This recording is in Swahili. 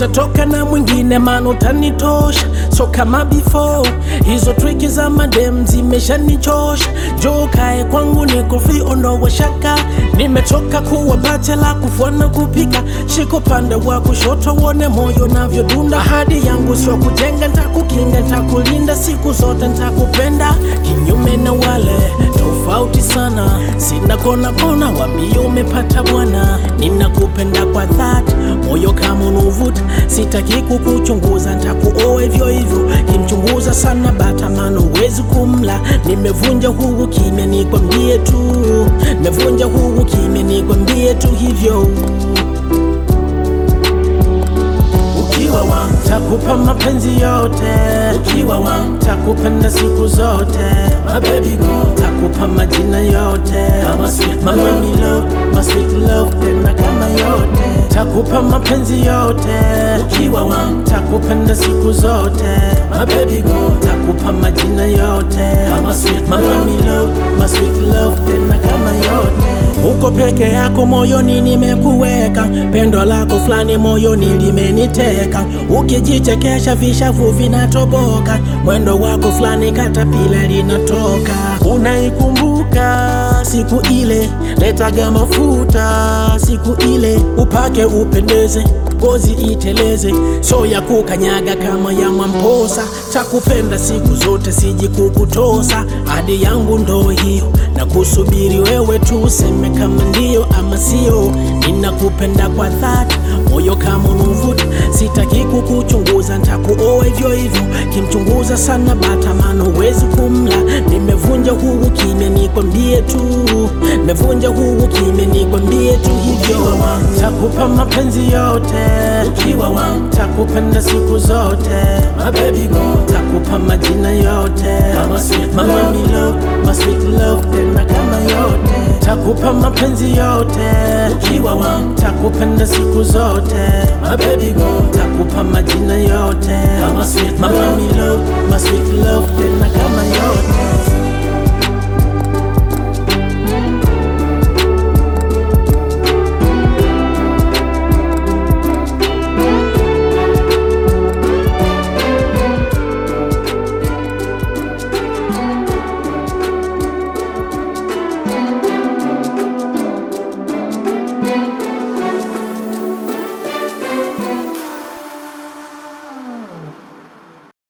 sitatoka na mwingine maana utanitosha, so kama before. Hizo triki za madem zimeshanichosha, njoo kae kwangu niko free, ondoa shaka. Nimechoka kuwa bachelor, kufua na kupika, shiko pande wa kushoto uone moyo navyodunda. Ahadi yangu sio kujenga, nitakukinga, nitakulinda, siku zote nitakupenda. Kinyume na wale tofauti sana, sina kona kona, wambie umepata bwana. Ninakupenda kwa dhati, moyo kama unuvuta, sitaki kukuchunguza, nitakuoa hivyo hivyo. Kimchunguza sana batamano huwezi kumla. Nimevunja huu kimya nikwambie tu, nimevunja huu kimya nikwambie tu hivyo. Ukiwa wangu takupa mapenzi yote, ukiwa wangu takupenda siku zote. My baby girl, takupa majina yote, my sweet love, my sweet love, tena kama yote. Takupa mapenzi yote, ukiwa wangu takupenda siku zote. My baby girl, takupa majina yote, my sweet love, my sweet love, tena kama yote. Uko peke yako moyoni nimekuweka, pendo lako flani moyoni limeniteka. Ukijichekesha vishavu vinatoboka, mwendo wako flani katapila linatoka. Unaikumbuka siku ile letaga mafuta, siku ile upake upendeze, ngozi iteleze, so ya kukanyaga kama ya Mwamposa. Takupenda siku zote siji kukutosa, hadi yangu ndo hiyo na kusubiri wewe tu useme kama ndio ama sio. Ninakupenda kwa dhati, moyo kama unuvuta, sitaki kukuchunguza, nitakuoa hivyo hivyo. Kimchunguza sana batamano huwezi kumla. Nimevunja huu kimya nikwambie tu, nimevunja huu kimya nikwambie tu hivyo. Takupa mapenzi yote, ukiwa wangu takupenda siku zote. My baby girl, takupa majina yote, my sweet love, my sweet love, tena kama yote. Takupa mapenzi yote, ukiwa wangu takupenda siku zote. My baby girl, takupa majina yote, my sweet love, my sweet love.